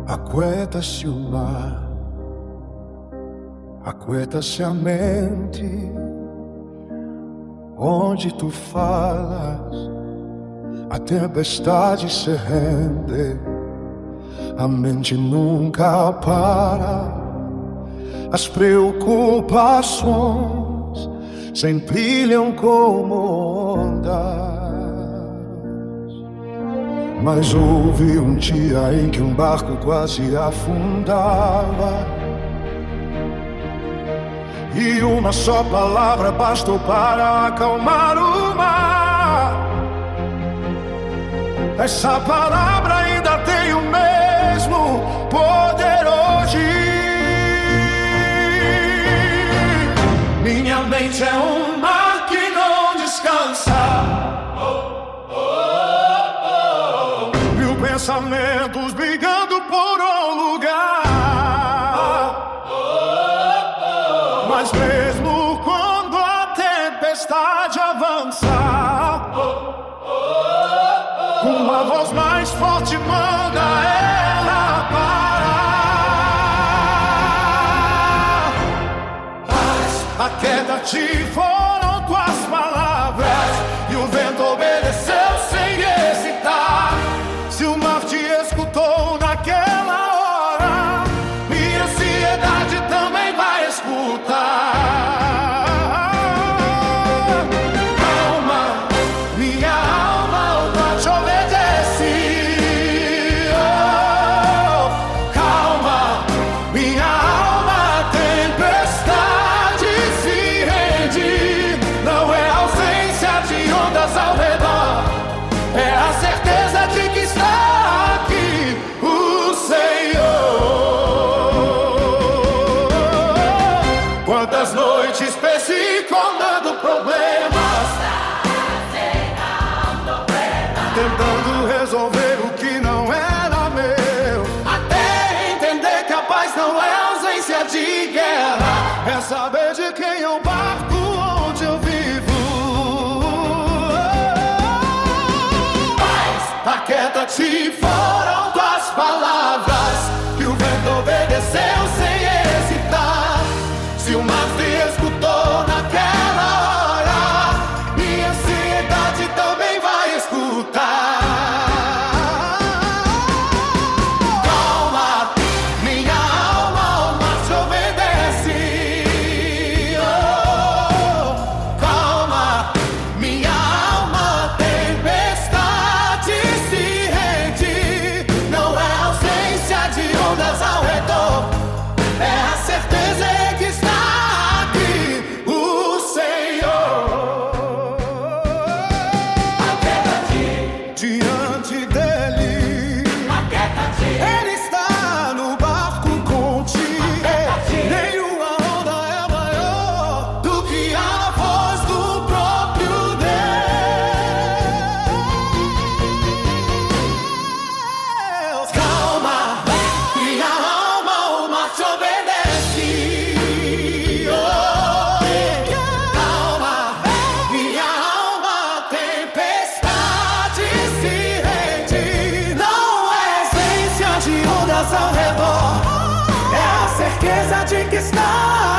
Aquieta-se o mar, aquieta-se a mente. Onde tu falas, a tempestade se rende. A mente nunca para, as preocupações se empilham como ondas. Mas houve um dia em que um barco quase afundava, e uma só palavra bastou para acalmar o mar. Essa palavra ainda tem o mesmo poder hoje. Minha mente é um mar que não descansa. Mil pensamentos brigando por um lugar. Mas mesmo quando a tempestade avança, uma voz mais forte manda ela parar. Paz, aquieta-te, foram tuas palavras, e o vento obedeceu sem hesitar. Se o mar te escutou naquela hora, minha ansiedade também vai escutar. Ao redor, é a certeza de que está aqui o Senhor. Quantas noites perdi contando problemas, tentando resolver o que não era meu, até entender que a paz não é ausência de guerra, é saber de quem é o barco onde eu vivo. Aquieta-te, foram tuas palavras, e o vento obedeceu sem hesitar. Se o mar te escutou naquela hora, minha ansiedade também vai escutar. Calma, minha alma, o mar te obedece. Oh, calma, minha alma, tempestade se rende. Não é ausência de ondas ao redor, é a certeza que está aqui o Senhor. Aquieta-te diante dele, aquieta-te. Ele está no barco contigo. Aquieta-te. Nenhuma onda é maior do que a voz do próprio Deus. Calma, minha alma, o mar te obedece. Oh, calma, minha alma, a tempestade se rende. Não é ausência de ondas ao redor, é a certeza de que está